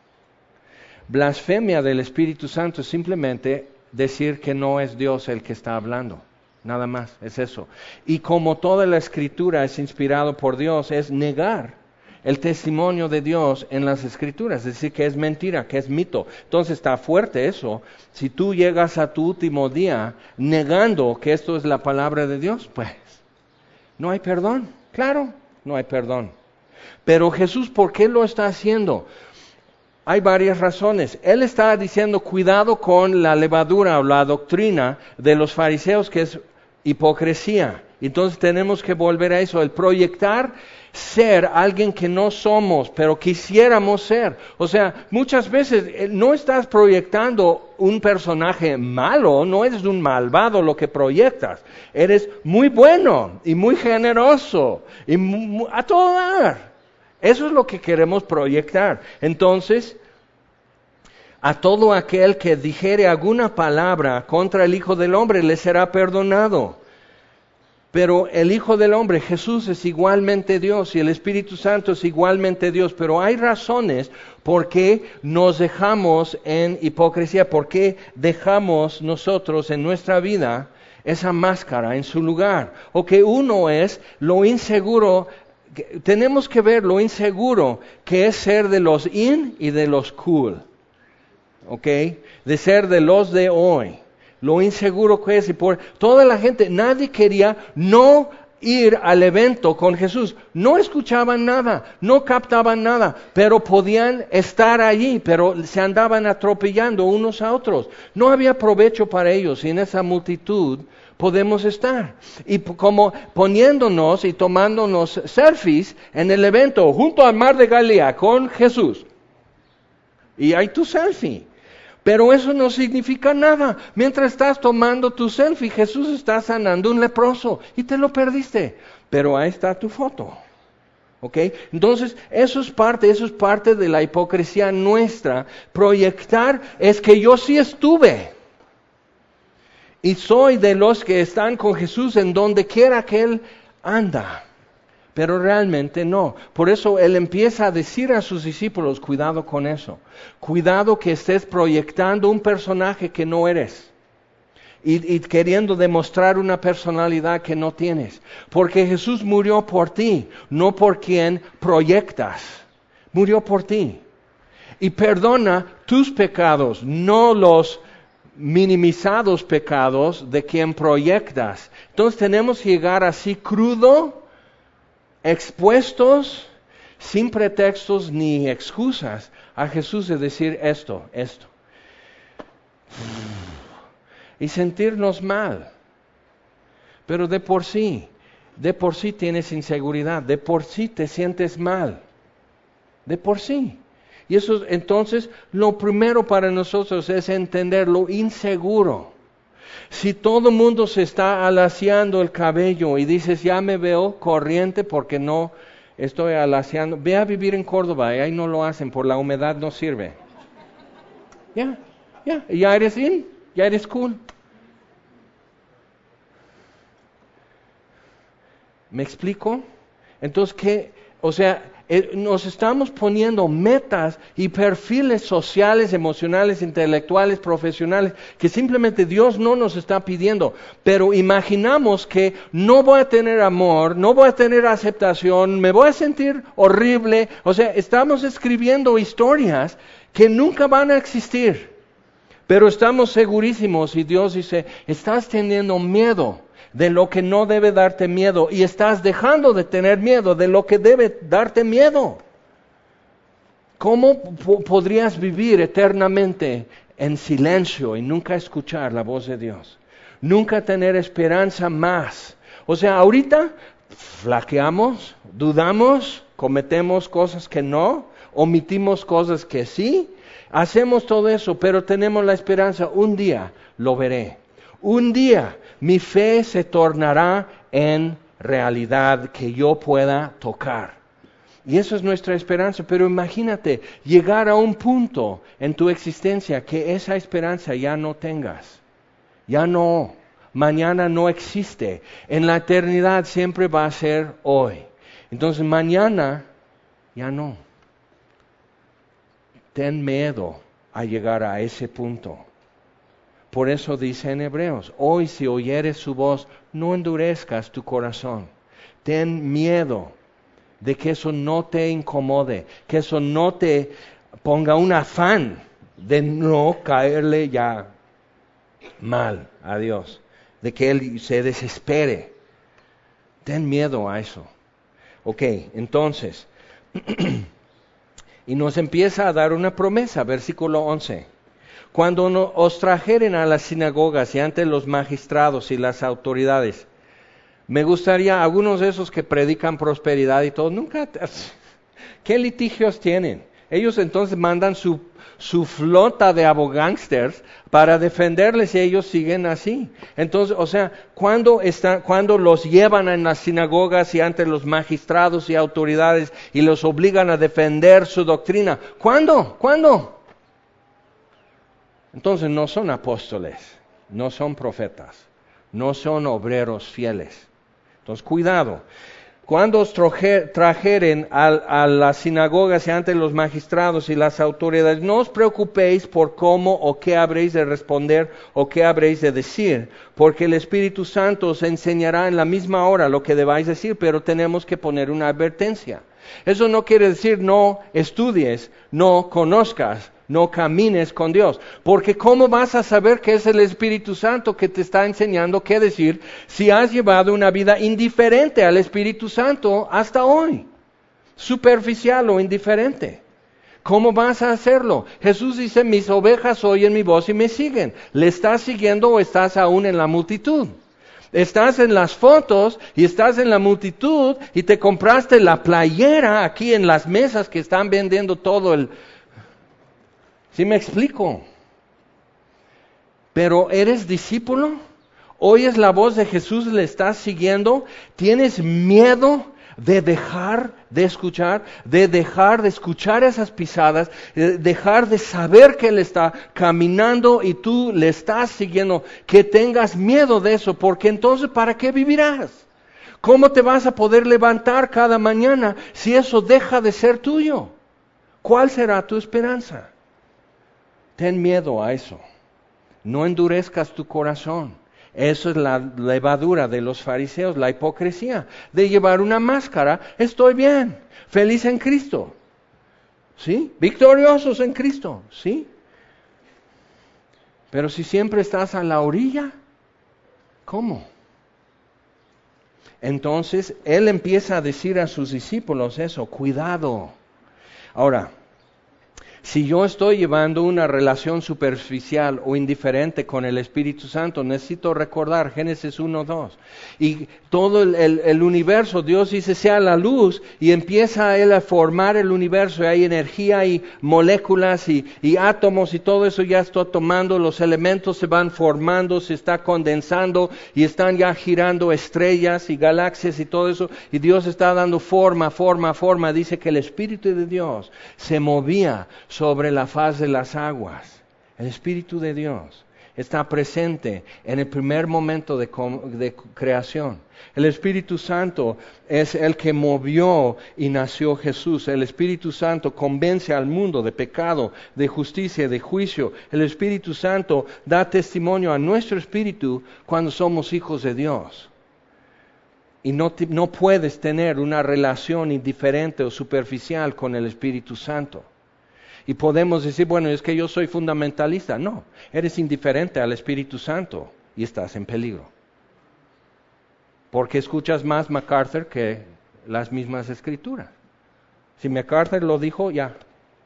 Blasfemia del Espíritu Santo es simplemente decir que no es Dios el que está hablando. Nada más, es eso. Y como toda la Escritura es inspirado por Dios, es negar el testimonio de Dios en las Escrituras, es decir, que es mentira, que es mito. Entonces está fuerte eso. Si tú llegas a tu último día negando que esto es la palabra de Dios, pues no hay perdón. Claro, no hay perdón. Pero Jesús, ¿por qué lo está haciendo? Hay varias razones. Él está diciendo, cuidado con la levadura o la doctrina de los fariseos, que es hipocresía. Entonces tenemos que volver a eso, el proyectar ser alguien que no somos, pero quisiéramos ser. O sea, muchas veces no estás proyectando un personaje malo, no eres un malvado lo que proyectas. Eres muy bueno y muy generoso y muy, a todo dar. Eso es lo que queremos proyectar. Entonces, a todo aquel que dijere alguna palabra contra el Hijo del Hombre le será perdonado. Pero el Hijo del Hombre, Jesús, es igualmente Dios y el Espíritu Santo es igualmente Dios. Pero hay razones por qué nos dejamos en hipocresía, por qué dejamos nosotros en nuestra vida esa máscara en su lugar. O que uno es lo inseguro, que, tenemos que ver lo inseguro que es ser de los in y de los cool. ¿Ok? De ser de los de hoy. Lo inseguro que es, y por toda la gente, nadie quería no ir al evento con Jesús. No escuchaban nada, no captaban nada, pero podían estar allí, pero se andaban atropellando unos a otros. No había provecho para ellos, y en esa multitud podemos estar. Y como poniéndonos y tomándonos selfies en el evento, junto al mar de Galilea, con Jesús. Y hay tu selfie. Pero eso no significa nada. Mientras estás tomando tu selfie, Jesús está sanando un leproso y te lo perdiste. Pero ahí está tu foto. ¿Ok? Entonces, eso es parte, eso es parte de la hipocresía nuestra. Proyectar es que yo sí estuve. Y soy de los que están con Jesús en donde quiera que Él anda. Pero realmente no. Por eso Él empieza a decir a sus discípulos, cuidado con eso. Cuidado que estés proyectando un personaje que no eres. Y, y queriendo demostrar una personalidad que no tienes. Porque Jesús murió por ti, no por quien proyectas. Murió por ti. Y perdona tus pecados, no los minimizados pecados de quien proyectas. Entonces tenemos que llegar así crudo, expuestos, sin pretextos ni excusas, a Jesús de decir esto, esto. Y sentirnos mal. Pero de por sí, de por sí tienes inseguridad, de por sí te sientes mal. De por sí. Y eso, entonces, lo primero para nosotros es entender lo inseguro. Si todo el mundo se está alaciando el cabello y dices, ya me veo corriente porque no estoy alaciando, ve a vivir en Córdoba y ahí no lo hacen, por la humedad no sirve. Ya, ya, ya eres in, ya eres cool. ¿Me explico? Entonces, ¿qué? O sea, eh, nos estamos poniendo metas y perfiles sociales, emocionales, intelectuales, profesionales, que simplemente Dios no nos está pidiendo. Pero imaginamos que no voy a tener amor, no voy a tener aceptación, me voy a sentir horrible. O sea, estamos escribiendo historias que nunca van a existir. Pero estamos segurísimos y Dios dice, estás teniendo miedo de lo que no debe darte miedo y estás dejando de tener miedo de lo que debe darte miedo. ¿Cómo po- podrías vivir eternamente en silencio y nunca escuchar la voz de Dios? Nunca tener esperanza más. O sea, ahorita flaqueamos, dudamos, cometemos cosas que no, omitimos cosas que sí, hacemos todo eso, pero tenemos la esperanza, un día lo veré. Un día mi fe se tornará en realidad que yo pueda tocar. Y eso es nuestra esperanza, pero imagínate llegar a un punto en tu existencia que esa esperanza ya no tengas. Ya no, mañana no existe. En la eternidad siempre va a ser hoy. Entonces mañana ya no. Ten miedo a llegar a ese punto. Por eso dice en Hebreos, hoy si oyeres su voz, no endurezcas tu corazón. Ten miedo de que eso no te incomode, que eso no te ponga un afán de no caerle ya mal a Dios, de que Él se desespere. Ten miedo a eso. Ok, entonces, y nos empieza a dar una promesa, versículo once. Cuando no, os trajeren a las sinagogas y ante los magistrados y las autoridades, me gustaría, algunos de esos que predican prosperidad y todo, nunca, ¿qué litigios tienen? Ellos entonces mandan su, su flota de abogánsters para defenderles y ellos siguen así. Entonces, o sea, cuando, está, cuando los llevan en las sinagogas y ante los magistrados y autoridades y los obligan a defender su doctrina, ¿cuándo? ¿Cuándo? Entonces no son apóstoles, no son profetas, no son obreros fieles. Entonces cuidado, cuando os traje, trajeren a, a las sinagogas y ante los magistrados y las autoridades, no os preocupéis por cómo o qué habréis de responder o qué habréis de decir, porque el Espíritu Santo os enseñará en la misma hora lo que debáis decir, pero tenemos que poner una advertencia. Eso no quiere decir no estudies, no conozcas, no camines con Dios. Porque ¿cómo vas a saber que es el Espíritu Santo que te está enseñando qué decir si has llevado una vida indiferente al Espíritu Santo hasta hoy? Superficial o indiferente. ¿Cómo vas a hacerlo? Jesús dice, mis ovejas oyen mi voz y me siguen. ¿Le estás siguiendo o estás aún en la multitud? Estás en las fotos y estás en la multitud y te compraste la playera aquí en las mesas que están vendiendo todo el... ¿Sí me explico? Pero ¿eres discípulo? ¿Oyes la voz de Jesús, le estás siguiendo? ¿Tienes miedo de dejar de escuchar? ¿De dejar de escuchar esas pisadas? ¿De dejar de saber que Él está caminando y tú le estás siguiendo? Que tengas miedo de eso, porque entonces ¿para qué vivirás? ¿Cómo te vas a poder levantar cada mañana si eso deja de ser tuyo? ¿Cuál será tu esperanza? Ten miedo a eso. No endurezcas tu corazón. Eso es la levadura de los fariseos, la hipocresía de llevar una máscara. Estoy bien, feliz en Cristo. ¿Sí? Victoriosos en Cristo. ¿Sí? Pero si siempre estás a la orilla, ¿cómo? Entonces, Él empieza a decir a sus discípulos eso, cuidado. Ahora, Si yo estoy llevando una relación superficial o indiferente con el Espíritu Santo, necesito recordar Génesis uno dos. Y todo el, el, el universo, Dios dice sea la luz, y empieza Él a formar el universo, y hay energía y moléculas y, y átomos, y todo eso ya está tomando, los elementos se van formando, se está condensando, y están ya girando estrellas y galaxias y todo eso, y Dios está dando forma, forma, forma. Dice que el Espíritu de Dios se movía sobre la faz de las aguas. El Espíritu de Dios está presente en el primer momento de, de creación. El Espíritu Santo es el que movió y nació Jesús. El Espíritu Santo convence al mundo de pecado, de justicia, de juicio. El Espíritu Santo da testimonio a nuestro espíritu cuando somos hijos de Dios. Y no, te, no puedes tener una relación indiferente o superficial con el Espíritu Santo. Y podemos decir, bueno, es que yo soy fundamentalista. No, eres indiferente al Espíritu Santo y estás en peligro. Porque escuchas más MacArthur que las mismas escrituras. Si MacArthur lo dijo, ya.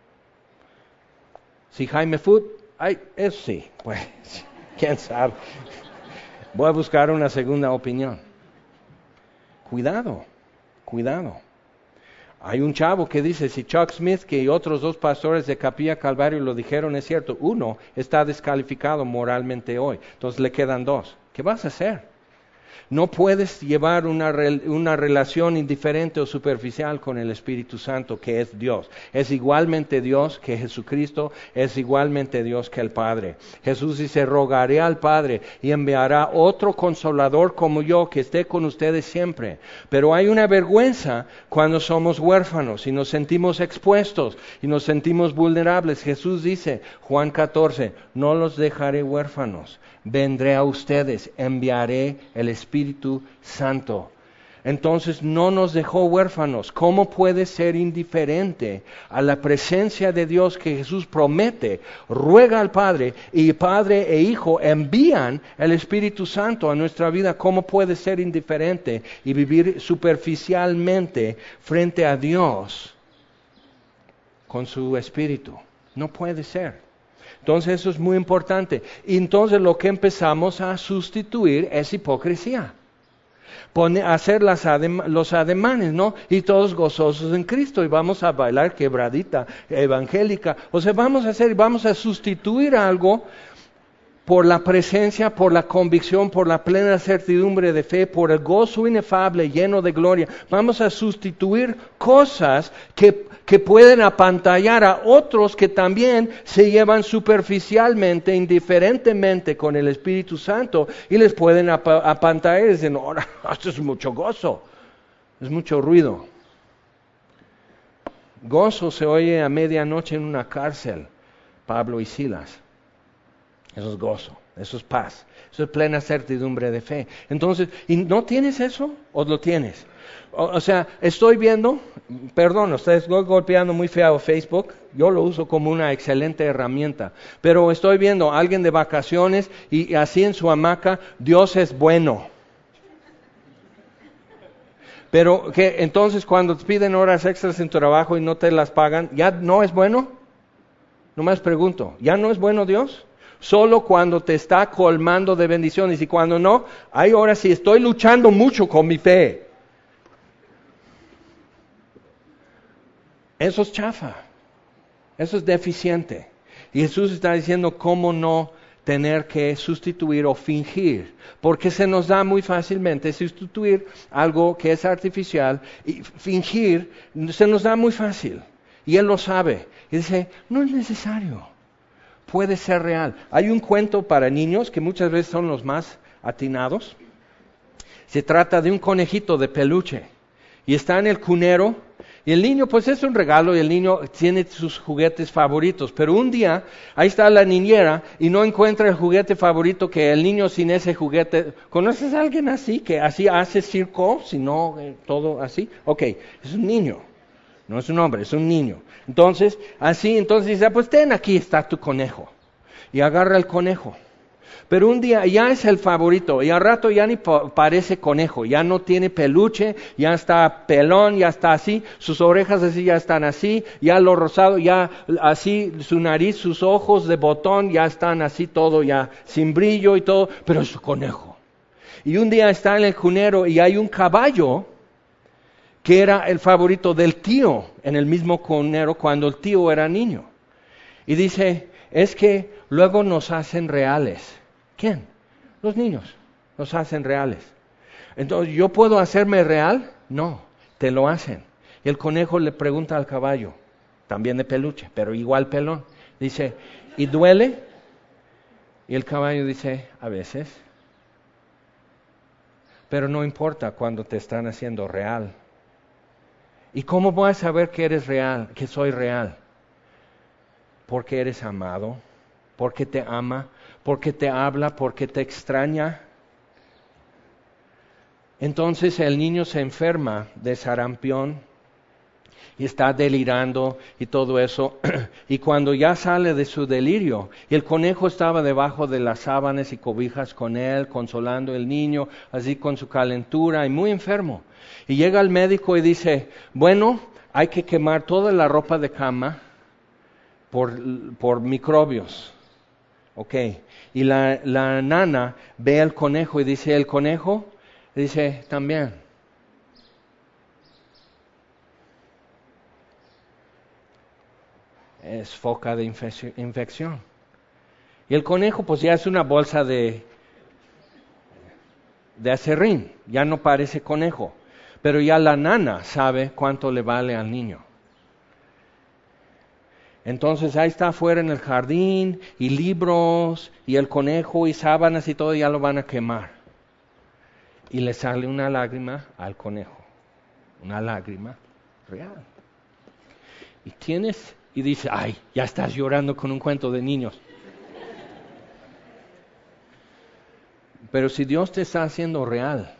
Si Jaime Foot, ay, eso sí, pues, quién sabe. Voy a buscar una segunda opinión. Cuidado, cuidado. Hay un chavo que dice, si Chuck Smith, que y otros dos pastores de Capilla Calvario lo dijeron, es cierto, uno está descalificado moralmente hoy, entonces le quedan dos. ¿Qué vas a hacer? No puedes llevar una, una relación indiferente o superficial con el Espíritu Santo, que es Dios. Es igualmente Dios que Jesucristo, es igualmente Dios que el Padre. Jesús dice, rogaré al Padre y enviará otro consolador como yo, que esté con ustedes siempre. Pero hay una vergüenza cuando somos huérfanos y nos sentimos expuestos y nos sentimos vulnerables. Jesús dice, Juan catorce, no los dejaré huérfanos. Vendré a ustedes, enviaré el Espíritu Santo. Entonces no nos dejó huérfanos. ¿Cómo puede ser indiferente a la presencia de Dios que Jesús promete? Ruega al Padre, y Padre e Hijo envían el Espíritu Santo a nuestra vida. ¿Cómo puede ser indiferente y vivir superficialmente frente a Dios con su Espíritu? No puede ser. Entonces eso es muy importante. Y entonces lo que empezamos a sustituir es hipocresía. Pone, hacer las adem- los ademanes, ¿no? Y todos gozosos en Cristo, y vamos a bailar quebradita evangélica. O sea, vamos a hacer, vamos a sustituir algo por la presencia, por la convicción, por la plena certidumbre de fe, por el gozo inefable lleno de gloria. Vamos a sustituir cosas que, que pueden apantallar a otros que también se llevan superficialmente, indiferentemente con el Espíritu Santo, y les pueden ap- apantallar y dicen, no, esto es mucho gozo, es mucho ruido. Gozo se oye a medianoche en una cárcel, Pablo y Silas. Eso es gozo, eso es paz, eso es plena certidumbre de fe. Entonces, ¿y no tienes eso o lo tienes? O, o sea, estoy viendo, perdón, ustedes estoy golpeando muy feo Facebook, yo lo uso como una excelente herramienta, pero estoy viendo a alguien de vacaciones y, y así en su hamaca, Dios es bueno. Pero que entonces cuando te piden horas extras en tu trabajo y no te las pagan, ¿ya no es bueno? Nomás pregunto, ¿ya no es bueno Dios? Solo cuando te está colmando de bendiciones, y cuando no, hay horas si estoy luchando mucho con mi fe. Eso es chafa, eso es deficiente. Y Jesús está diciendo cómo no tener que sustituir o fingir, porque se nos da muy fácilmente sustituir algo que es artificial, y fingir se nos da muy fácil, y Él lo sabe, y dice, no es necesario. Puede ser real. Hay un cuento para niños que muchas veces son los más atinados. Se trata de un conejito de peluche y está en el cunero, y el niño, pues es un regalo, y el niño tiene sus juguetes favoritos, pero un día ahí está la niñera y no encuentra el juguete favorito, que el niño sin ese juguete. ¿Conoces a alguien así, que así hace circo, si no eh, todo así? Ok, es un niño. No es un hombre, es un niño. Entonces, así, entonces dice, pues ten, aquí está tu conejo. Y agarra el conejo. Pero un día ya es el favorito y al rato ya ni parece conejo, ya no tiene peluche, ya está pelón, ya está así, sus orejas así ya están así, ya lo rosado, ya así, su nariz, sus ojos de botón ya están así todo ya sin brillo y todo, pero es un conejo. Y un día está en el cunero y hay un caballo que era el favorito del tío en el mismo cunero cuando el tío era niño. Y dice, es que luego nos hacen reales. ¿Quién? Los niños nos hacen reales. Entonces, ¿yo puedo hacerme real? No, te lo hacen. Y el conejo le pregunta al caballo, también de peluche, pero igual pelón. Dice, ¿y duele? Y el caballo dice, a veces. Pero no importa cuando te están haciendo real. ¿Y cómo voy a saber que eres real, que soy real? Porque eres amado, porque te ama, porque te habla, porque te extraña. Entonces el niño se enferma de sarampión y está delirando y todo eso. Y cuando ya sale de su delirio, y el conejo estaba debajo de las sábanas y cobijas con él, consolando al niño, así con su calentura y muy enfermo. Y llega el médico y dice, bueno, hay que quemar toda la ropa de cama por, por microbios. Ok, y la, la nana ve al conejo y dice, ¿el conejo? Y dice, también. Es foca de infección. Y el conejo pues ya es una bolsa de, de acerrín, ya no parece conejo. Pero ya la nana sabe cuánto le vale al niño. Entonces ahí está afuera en el jardín, y libros, y el conejo, y sábanas y todo, ya lo van a quemar. Y le sale una lágrima al conejo, una lágrima real. Y tienes, y dice, ay, ya estás llorando con un cuento de niños. Pero si Dios te está haciendo real,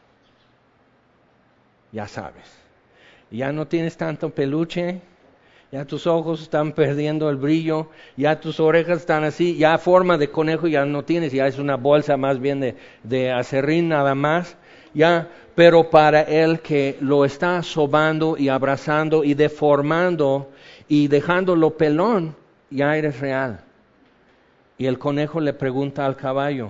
ya sabes, ya no tienes tanto peluche, ya tus ojos están perdiendo el brillo, ya tus orejas están así, ya forma de conejo ya no tienes, ya es una bolsa más bien de, de acerrín nada más, ya, pero para el que lo está sobando y abrazando y deformando y dejándolo pelón, ya eres real. Y el conejo le pregunta al caballo,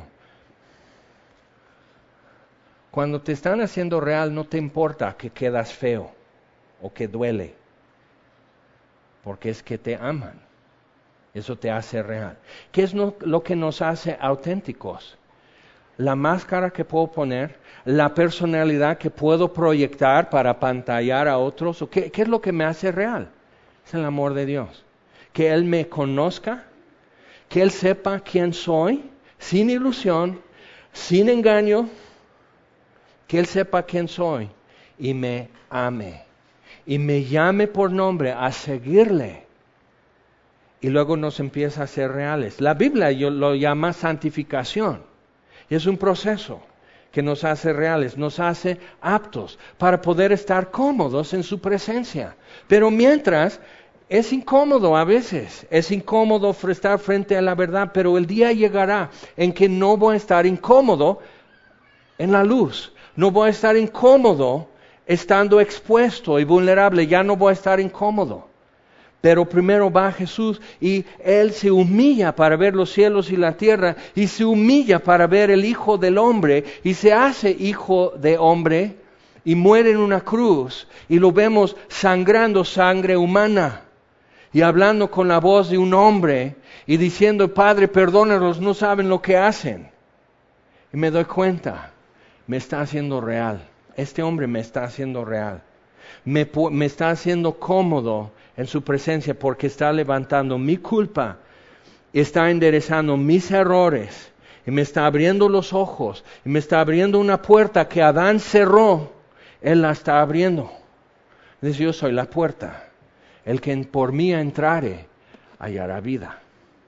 cuando te están haciendo real no te importa que quedas feo o que duele, porque es que te aman. Eso te hace real. ¿Qué es lo, lo que nos hace auténticos? La máscara que puedo poner, la personalidad que puedo proyectar para pantallar a otros. ¿O qué, qué es lo que me hace real? Es el amor de Dios. Que Él me conozca, que Él sepa quién soy, sin ilusión, sin engaño, que Él sepa quién soy y me ame. Y me llame por nombre a seguirle. Y luego nos empieza a ser reales. La Biblia lo llama santificación. Y es un proceso que nos hace reales, nos hace aptos para poder estar cómodos en su presencia. Pero mientras, es incómodo a veces, es incómodo estar frente a la verdad, pero el día llegará en que no voy a estar incómodo en la luz. No voy a estar incómodo estando expuesto y vulnerable, ya no voy a estar incómodo. Pero primero va Jesús y Él se humilla para ver los cielos y la tierra y se humilla para ver el Hijo del Hombre y se hace Hijo de Hombre y muere en una cruz y lo vemos sangrando sangre humana y hablando con la voz de un hombre y diciendo, Padre, perdónalos, no saben lo que hacen. Y me doy cuenta, me está haciendo real. Este hombre me está haciendo real. Me, me está haciendo cómodo en su presencia porque está levantando mi culpa, está enderezando mis errores y me está abriendo los ojos y me está abriendo una puerta que Adán cerró, Él la está abriendo. Dice, yo soy la puerta, el que por mí entrare hallará vida.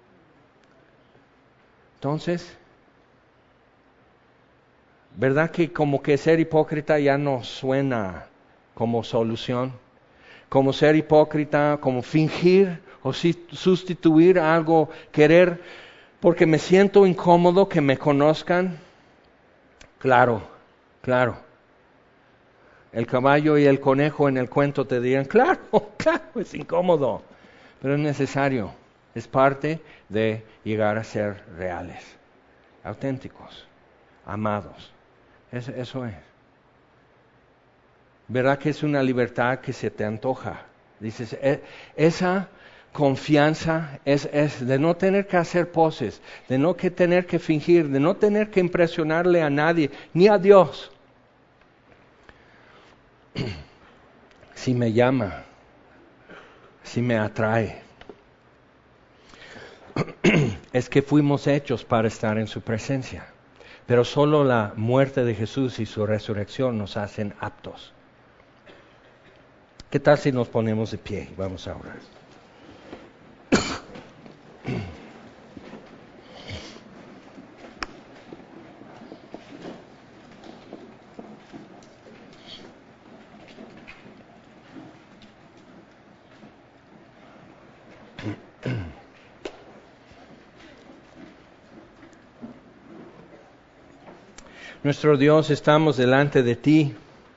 Entonces, ¿verdad que como que ser hipócrita ya no suena como solución? Como ser hipócrita, como fingir o sustituir algo, querer Porque me siento incómodo que me conozcan. Claro, claro. El caballo y el conejo en el cuento te dirían, claro, claro, es incómodo, pero es necesario. Es parte de llegar a ser reales, auténticos, amados. Es, eso es. ¿Verdad que es una libertad que se te antoja? Dices, e- esa confianza es, es de no tener que hacer poses, de no que tener que fingir, de no tener que impresionarle a nadie, ni a Dios. Si me llama, si me atrae, es que fuimos hechos para estar en su presencia. Pero solo la muerte de Jesús y su resurrección nos hacen aptos. ¿Qué tal si nos ponemos de pie? Vamos a orar. Nuestro Dios, estamos delante de ti.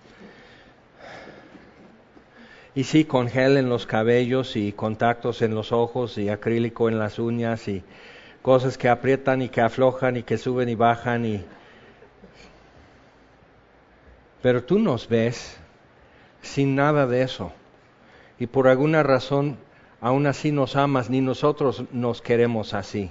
Y sí, con gel en los cabellos y contactos en los ojos y acrílico en las uñas y cosas que aprietan y que aflojan y que suben y bajan. Y... Pero tú nos ves sin nada de eso. Y por alguna razón, aún así nos amas, ni nosotros nos queremos así.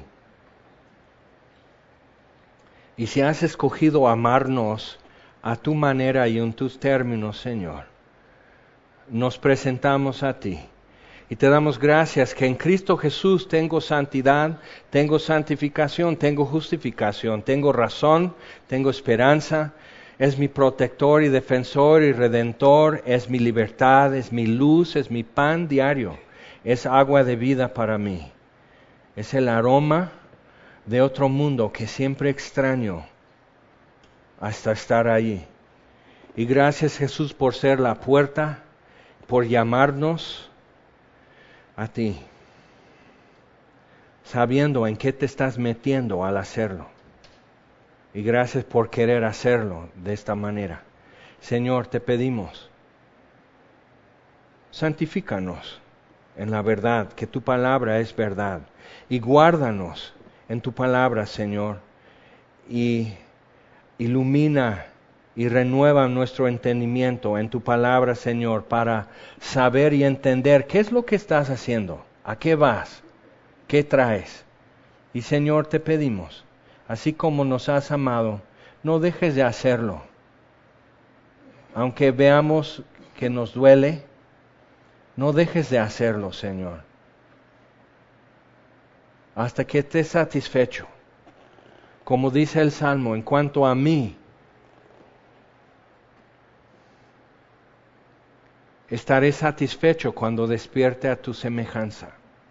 Y si has escogido amarnos a tu manera y en tus términos, Señor, nos presentamos a ti. Y te damos gracias que en Cristo Jesús tengo santidad, tengo santificación, tengo justificación, tengo razón, tengo esperanza. Es mi protector y defensor y redentor, es mi libertad, es mi luz, es mi pan diario, es agua de vida para mí. Es el aroma de otro mundo que siempre extraño hasta estar allí. Y gracias, Jesús, por ser la puerta, por llamarnos a ti, sabiendo en qué te estás metiendo al hacerlo. Y gracias por querer hacerlo de esta manera. Señor, te pedimos, santifícanos en la verdad, que tu palabra es verdad. Y guárdanos en tu palabra, Señor, y ilumina y renueva nuestro entendimiento en tu palabra, Señor, para saber y entender qué es lo que estás haciendo, a qué vas, qué traes. Y Señor, te pedimos, así como nos has amado, no dejes de hacerlo. Aunque veamos que nos duele, no dejes de hacerlo, Señor, hasta que estés satisfecho. Como dice el Salmo, en cuanto a mí, estaré satisfecho cuando despierte a tu semejanza.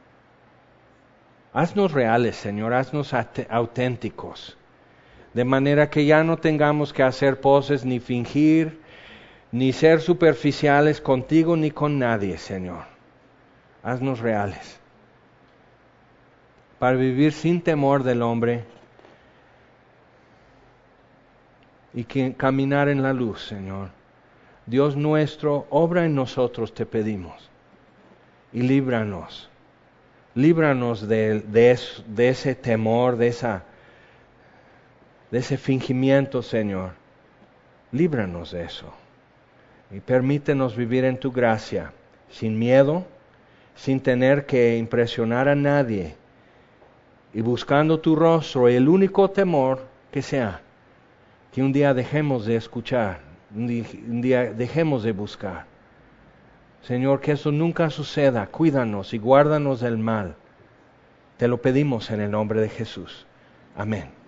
Haznos reales, Señor, haznos auténticos, de manera que ya no tengamos que hacer poses, ni fingir, ni ser superficiales contigo ni con nadie, Señor. Haznos reales, para vivir sin temor del hombre y que caminar en la luz, Señor. Dios nuestro, obra en nosotros, te pedimos, y líbranos, líbranos de, de, eso, de ese temor, de, esa, de ese fingimiento, Señor. Líbranos de eso, y permítenos vivir en tu gracia, sin miedo, sin tener que impresionar a nadie, y buscando tu rostro, y el único temor que sea, que un día dejemos de escuchar, un día, un día dejemos de buscar. Señor, que eso nunca suceda. Cuídanos y guárdanos del mal. Te lo pedimos en el nombre de Jesús. Amén.